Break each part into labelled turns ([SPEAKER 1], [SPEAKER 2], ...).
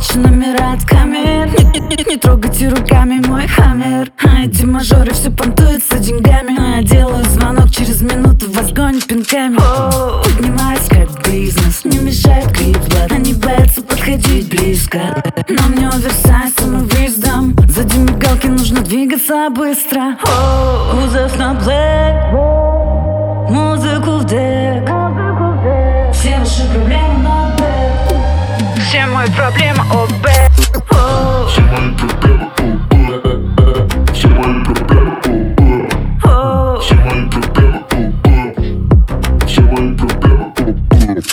[SPEAKER 1] Ищу номера от камер. Не трогайте руками мой хаммер. А эти мажоры все понтуются деньгами. Делаю звонок, через минуту вас гонят пинками. Поднимаюсь как бизнес, не мешает клип. Они боятся подходить близко, но мне оверсайз самовыездом. Сзади мигалки, нужно двигаться быстро. Кузов на блэк, музыку в дек. Все ваши проблемы на бэк. Все мои проблемы о бэк.
[SPEAKER 2] Все мои проблемы о бэк. Все мои проблемы о бэк. Все мои проблемы о бэк. Все мои проблемы о бэк.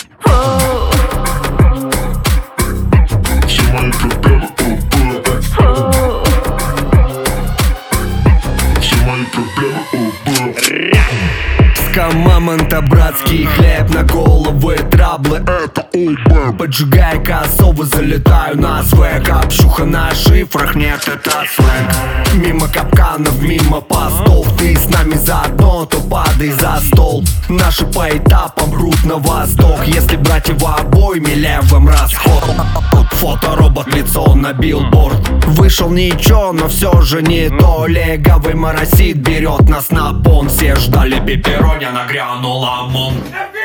[SPEAKER 2] Все мои проблемы о бэк. Все мои проблемы о бэк.
[SPEAKER 3] Мамонта, братский хлеб на головы, траблы, это ОБ. Поджигай косовы, залетаю на свек. Общуха на шифрах, нет, это сленг. Мимо капканов, мимо постов. Ты с нами заодно, то падай за стол. Наши по этапам прут на восток. Если брать его обоими, левым расход. Фоторобот, лицо на билборд. Вышел ничего, но все же не то. Легавый моросит, берет нас на пон. Все ждали пепперони, нагрянул ОМОН.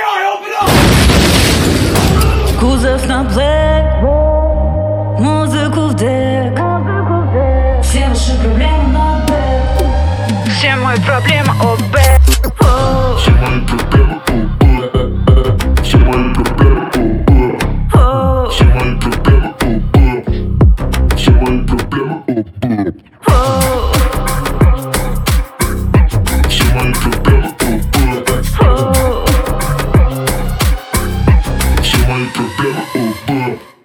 [SPEAKER 1] Кузов на блэк, музыку в дек. Все ваши проблемы на бэк. Все мои проблемы о бэк.
[SPEAKER 2] Все мои проблемы о бэк. Все мои проблемы о бэк. Все мои проблемы о бэк. Все мои проблемы о бэк. Все мои проблемы о бэк. Все мои проблемы о бэк.